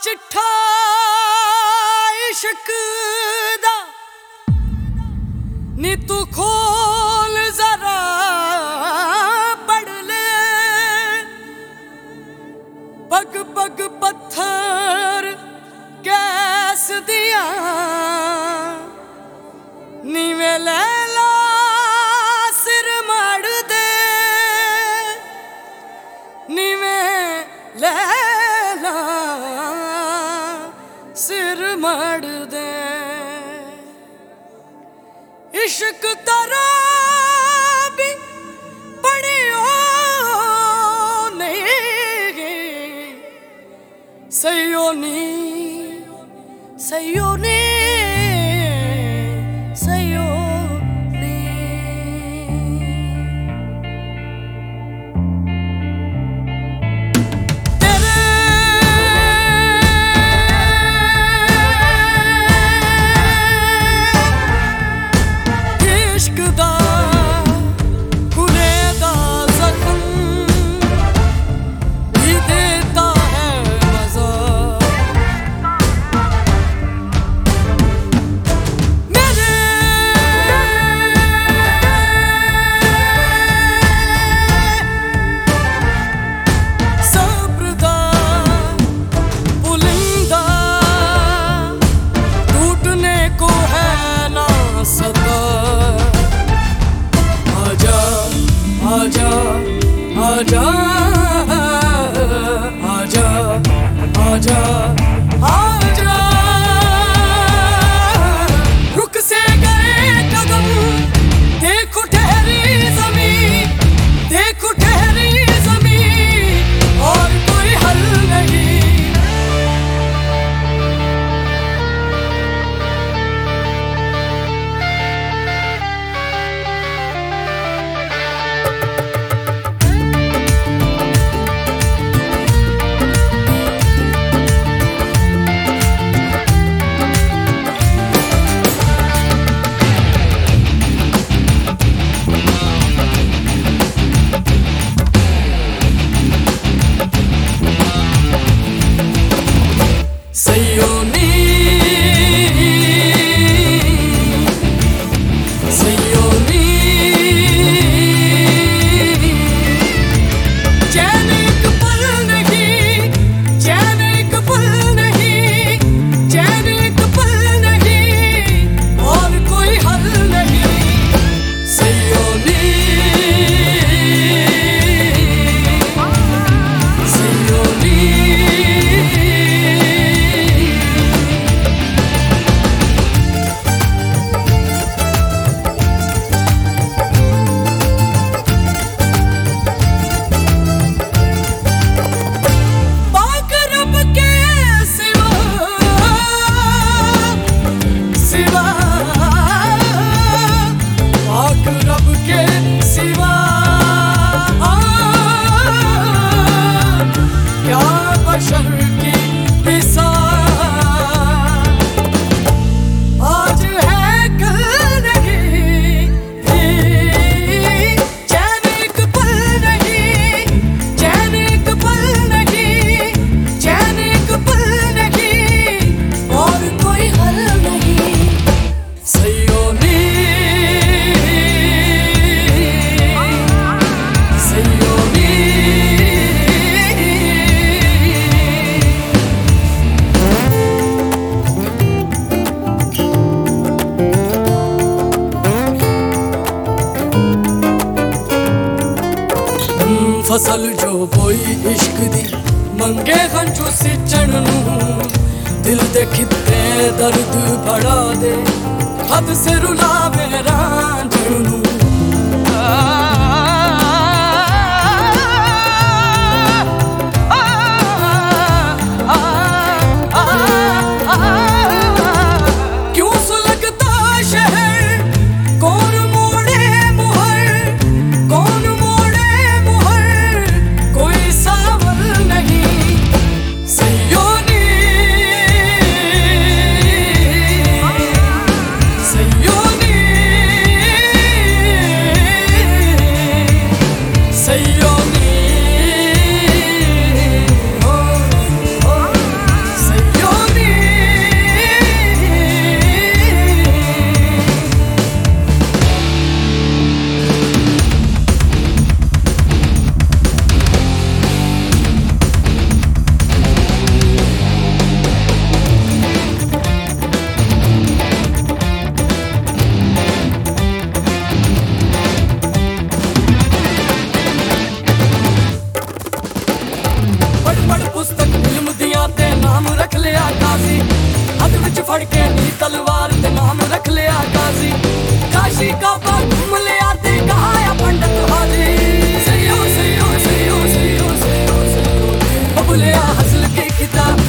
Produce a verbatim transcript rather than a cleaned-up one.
चिट्ठा इश्क दा नी तू खोल जरा पढ़ ले, पग पग पत्थर कैस दिया नीवे लैला सिर मड़ दे, नीवे लैला सिर मड़ दे। इश्क तरा भी पढ़ियो नहीं, सही नी सही नी सही नी। तेरे इश्क दा खुले दा जख्म भी देता है मजा। मेरे सब्र दा बुलंदा टूटने को है ना सता। आजा आजा आजा आजा आजा आजा। रुक से गए कदम देखो ठहरी ज़मीं, देखो ठहरी ज़मीं और कोई हल नहीं। सयोनी सयोनी चैन एक पल नहीं, चैन एक पल नहीं, चैन एक पल नहीं और कोई हल नहीं। सयोनी सयोनी रब के सिवा क्या बशर की पिसा। आज है कल नहीं, चैन एक पल नहीं, चैन एक पल नहीं, चैन एक पल नहीं और कोई हल नहीं। सयोनी फसल जो बोई इश्क दी मंगे खंजू सिचण नूं, दिल दे खिते दर्द बढ़ा दे हद से रुलावे रांझण नूं। क्यों सुलगता शहर कौन मोड़े मुहर, कौन मोड़े मुहर कोई सावर नहीं। सयोनी सयोनी बाजी हथ विच फड़ के नी तलवार ते नाम रख लिया गाजी काशी का बाग घूम लिया ते कहाया पंडित हाजी सही हो सही हो सही हो सही हो सही हो सही हो बबुलिया हसल के किताब